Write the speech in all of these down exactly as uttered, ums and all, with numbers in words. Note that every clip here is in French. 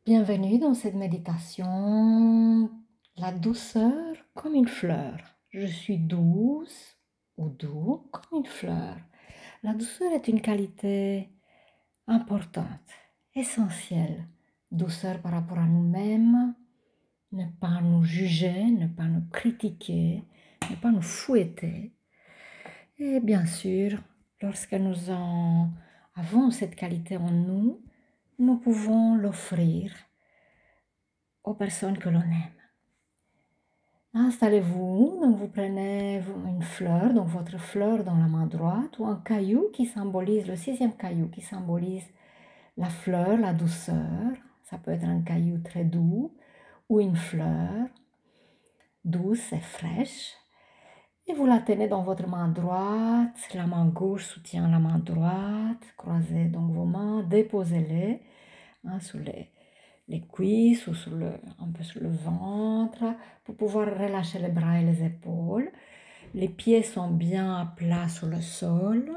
Bienvenue dans cette méditation, la douceur comme une fleur. Je suis douce ou doux comme une fleur. La douceur est une qualité importante, essentielle. Douceur par rapport à nous-mêmes, ne pas nous juger, ne pas nous critiquer, ne pas nous fouetter. Et bien sûr, lorsque nous en avons cette qualité en nous, nous pouvons l'offrir aux personnes que l'on aime. Installez-vous, donc vous prenez une fleur, donc votre fleur dans la main droite, ou un caillou qui symbolise, le sixième caillou qui symbolise la fleur, la douceur. Ça peut être un caillou très doux, ou une fleur douce et fraîche. Et vous la tenez dans votre main droite, la main gauche soutient la main droite, croisez donc vos mains, déposez-les hein, sous les, les cuisses ou sur le, un peu sur le ventre pour pouvoir relâcher les bras et les épaules. Les pieds sont bien à plat sur le sol.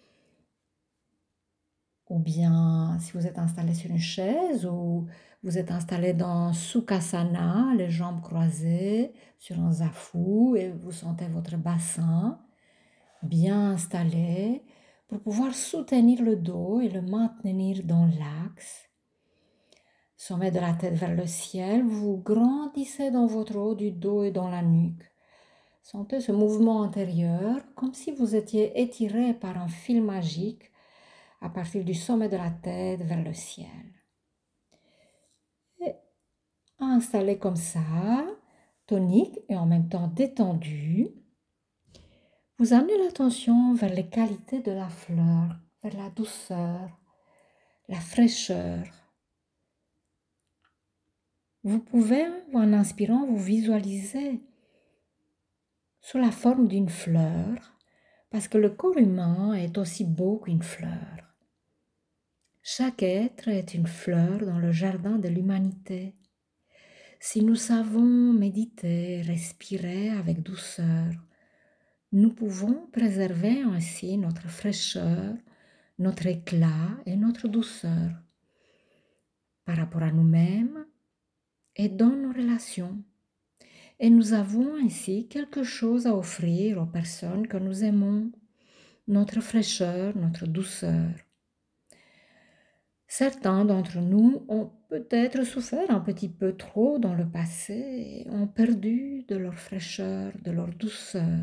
Ou bien si vous êtes installé sur une chaise ou vous êtes installé dans Sukhasana, les jambes croisées sur un zafu et vous sentez votre bassin bien installé pour pouvoir soutenir le dos et le maintenir dans l'axe. Sommet de la tête vers le ciel, vous grandissez dans votre haut du dos et dans la nuque. Sentez ce mouvement intérieur comme si vous étiez étiré par un fil magique à partir du sommet de la tête vers le ciel. Et installé comme ça, tonique et en même temps détendu, vous amenez l'attention vers les qualités de la fleur, vers la douceur, la fraîcheur. Vous pouvez, en inspirant, vous visualiser sous la forme d'une fleur, parce que le corps humain est aussi beau qu'une fleur. Chaque être est une fleur dans le jardin de l'humanité. Si nous savons méditer, respirer avec douceur, nous pouvons préserver ainsi notre fraîcheur, notre éclat et notre douceur par rapport à nous-mêmes et dans nos relations. Et nous avons ainsi quelque chose à offrir aux personnes que nous aimons, notre fraîcheur, notre douceur. Certains d'entre nous ont peut-être souffert un petit peu trop dans le passé et ont perdu de leur fraîcheur, de leur douceur.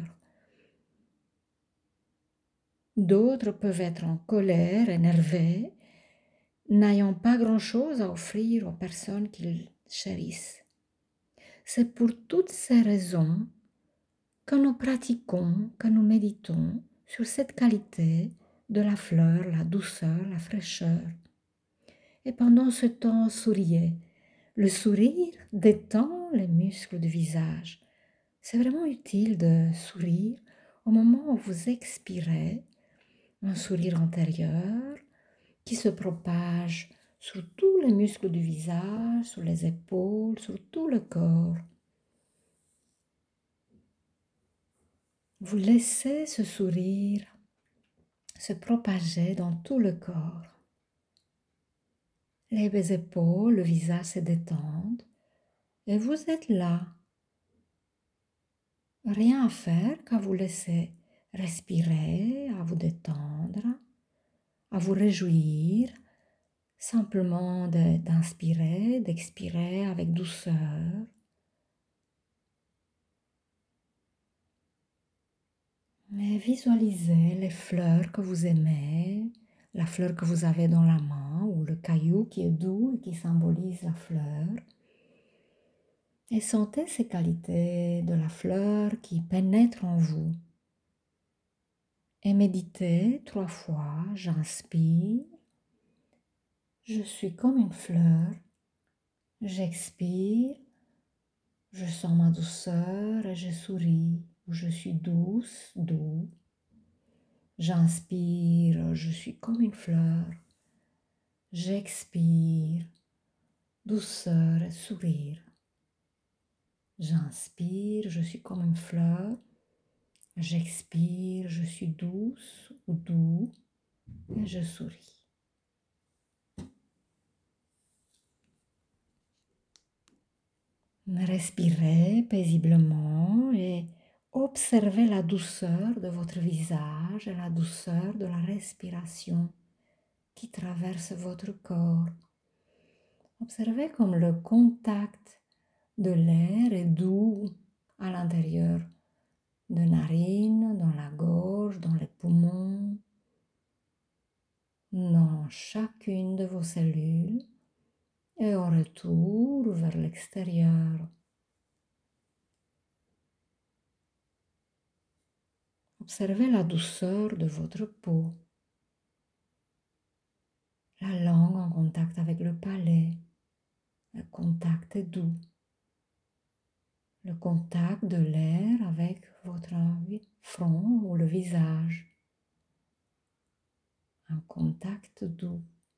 D'autres peuvent être en colère, énervés, n'ayant pas grand-chose à offrir aux personnes qu'ils chérissent. C'est pour toutes ces raisons que nous pratiquons, que nous méditons sur cette qualité de la fleur, la douceur, la fraîcheur. Et pendant ce temps, souriez. Le sourire détend les muscles du visage. C'est vraiment utile de sourire au moment où vous expirez, un sourire antérieur qui se propage sur tous les muscles du visage, sur les épaules, sur tout le corps. Vous laissez ce sourire se propager dans tout le corps. Les épaules, le visage se détendent et vous êtes là. Rien à faire qu'à vous laisser respirer, à vous détendre, à vous réjouir, simplement de, d'inspirer, d'expirer avec douceur. Mais visualisez les fleurs que vous aimez, la fleur que vous avez dans la main ou le caillou qui est doux et qui symbolise la fleur. Et sentez ces qualités de la fleur qui pénètrent en vous. Et méditez trois fois, j'inspire, je suis comme une fleur, j'expire, je sens ma douceur et je souris, je suis douce, doux. J'inspire, je suis comme une fleur, j'expire, douceur et sourire. J'inspire, je suis comme une fleur, j'expire, je suis douce ou doux et je souris. Respirez paisiblement et observez la douceur de votre visage et la douceur de la respiration qui traverse votre corps. Observez comme le contact de l'air est doux à l'intérieur de narines, dans la gorge, dans les poumons, dans chacune de vos cellules et au retour vers l'extérieur. Observez la douceur de votre peau, la langue en contact avec le palais, le contact est doux, le contact de l'air avec votre front ou le visage, un contact doux.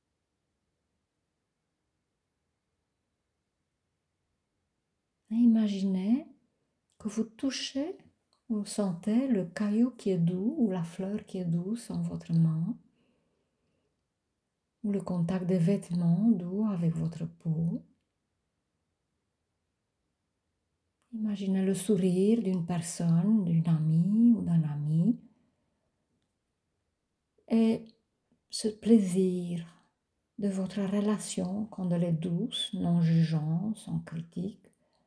Et imaginez que vous touchez, vous sentez le caillou qui est doux ou la fleur qui est douce en votre main, ou le contact des vêtements doux avec votre peau. Imaginez le sourire d'une personne, d'une amie ou d'un ami, et ce plaisir de votre relation quand elle est douce, non jugeant, sans critique.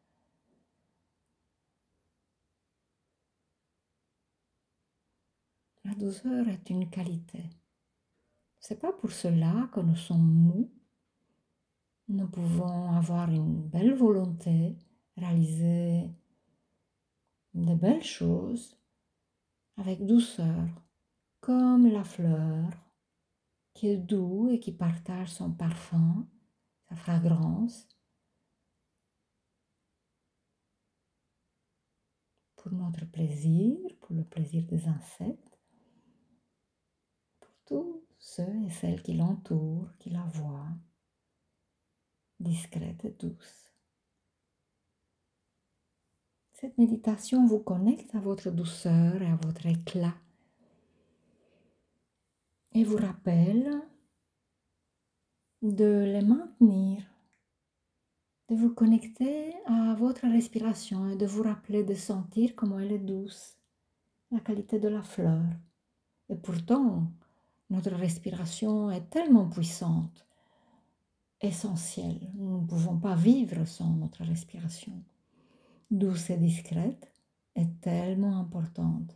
La douceur est une qualité. C'est pas pour cela que nous sommes mous. Nous pouvons avoir une belle volonté, réaliser de belles choses avec douceur, comme la fleur qui est douce et qui partage son parfum, sa fragrance, pour notre plaisir, pour le plaisir des insectes, pour tous ceux et celles qui l'entourent, qui la voient, discrète et douce. Cette méditation vous connecte à votre douceur et à votre éclat et vous rappelle de les maintenir, de vous connecter à votre respiration et de vous rappeler de sentir comment elle est douce, la qualité de la fleur. Et pourtant, notre respiration est tellement puissante, essentielle. Nous ne pouvons pas vivre sans notre respiration. Douce et discrète est tellement importante.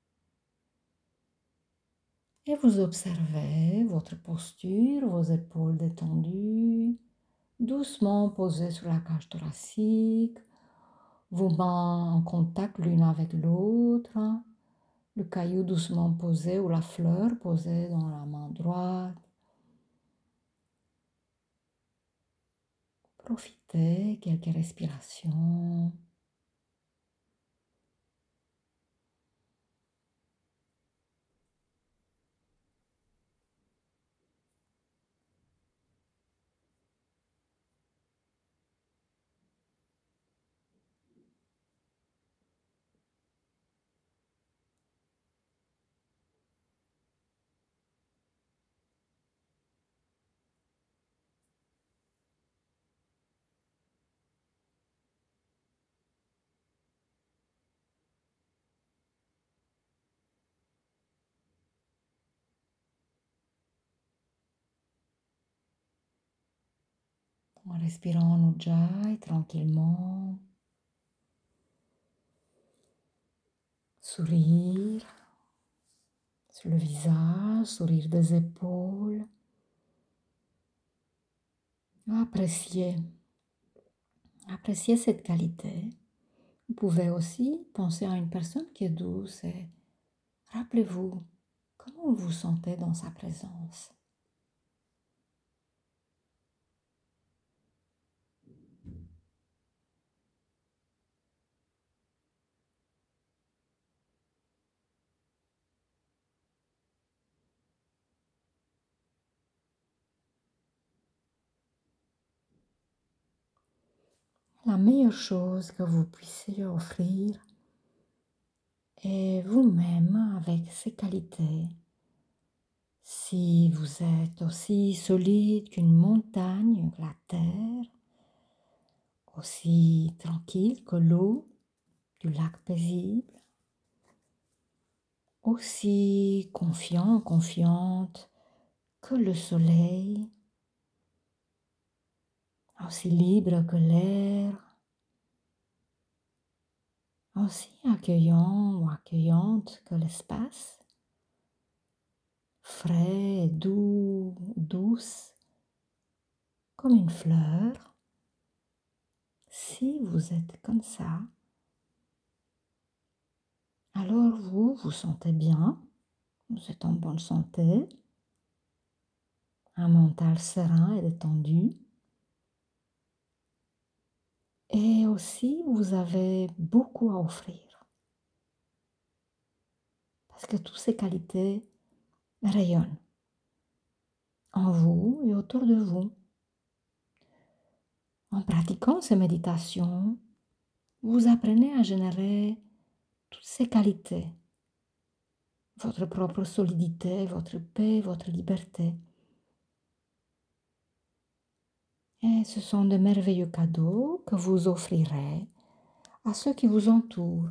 Et vous observez votre posture, vos épaules détendues, doucement posées sur la cage thoracique, vos mains en contact l'une avec l'autre, le caillou doucement posé ou la fleur posée dans la main droite. Profitez quelques respirations. En respirant en Ujjayi tranquillement. Sourire sur le visage, sourire des épaules. Appréciez, appréciez cette qualité. Vous pouvez aussi penser à une personne qui est douce et rappelez-vous comment vous vous sentez dans sa présence. La meilleure chose que vous puissiez offrir est vous-même avec ces qualités. Si vous êtes aussi solide qu'une montagne, que la terre, aussi tranquille que l'eau du lac paisible, aussi confiant, confiante que le soleil, aussi libre que l'air, aussi accueillant ou accueillante que l'espace, frais et doux, douce, comme une fleur. Si vous êtes comme ça, alors vous vous sentez bien, vous êtes en bonne santé, un mental serein et détendu. Et aussi, vous avez beaucoup à offrir. Parce que toutes ces qualités rayonnent en vous et autour de vous. En pratiquant ces méditations, vous apprenez à générer toutes ces qualités. Votre propre solidité, votre paix, votre liberté. Et ce sont de merveilleux cadeaux que vous offrirez à ceux qui vous entourent.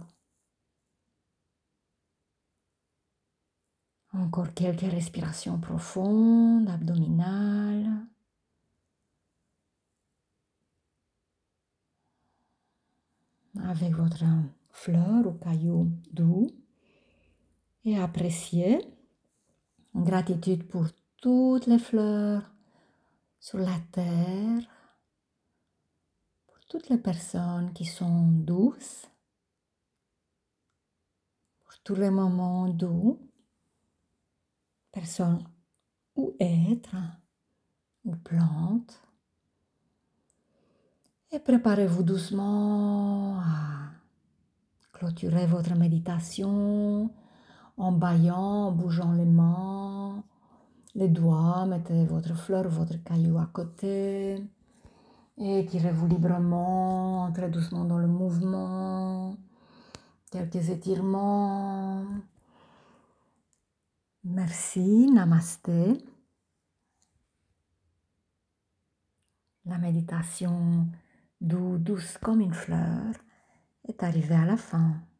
Encore quelques respirations profondes, abdominales. Avec votre fleur ou caillou doux. Et appréciez. Gratitude pour toutes les fleurs sur la terre. Pour toutes les personnes qui sont douces. Pour tous les moments doux. Personnes ou êtres ou plantes. Et préparez-vous doucement à clôturer votre méditation en bâillant, en bougeant les mains, les doigts. Mettez votre fleur ou votre caillou à côté. Et tirez-vous librement, entrez doucement dans le mouvement. Quelques étirements. Merci, namasté. La méditation douce comme une fleur est arrivée à la fin.